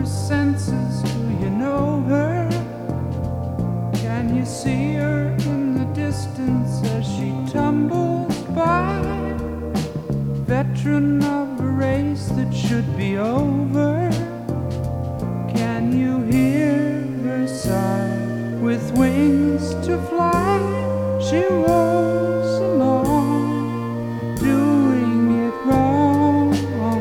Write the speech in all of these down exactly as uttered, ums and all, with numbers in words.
her senses. Do you know her? Can you see her in the distance as she tumbles by? Veteran of a race that should be over. Can you hear her sigh? With wings to fly, she rolls along, doing it wrong.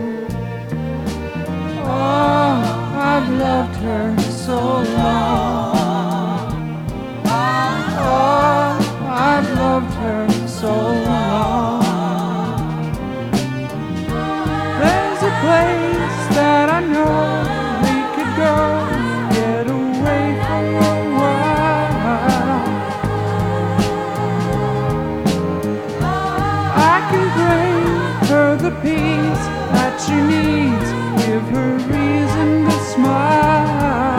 Oh, I've loved her so long. Oh, I've loved her so long. There's a place that I know we could go, get away from a while. I can bring her the peace that she needs, give her reason to smile.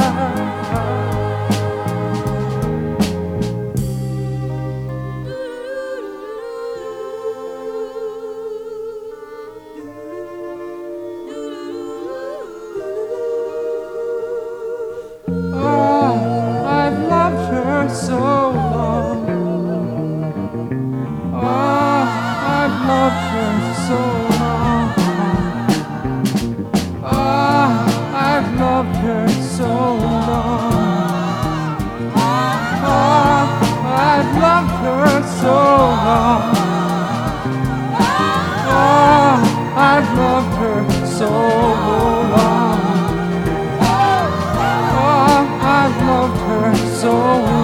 Oh, I've loved her so long. Oh, I've loved her so long. Oh, I've loved her so long. Oh, I've loved her so long. Oh, I've loved her so long. Oh, I've loved her so long.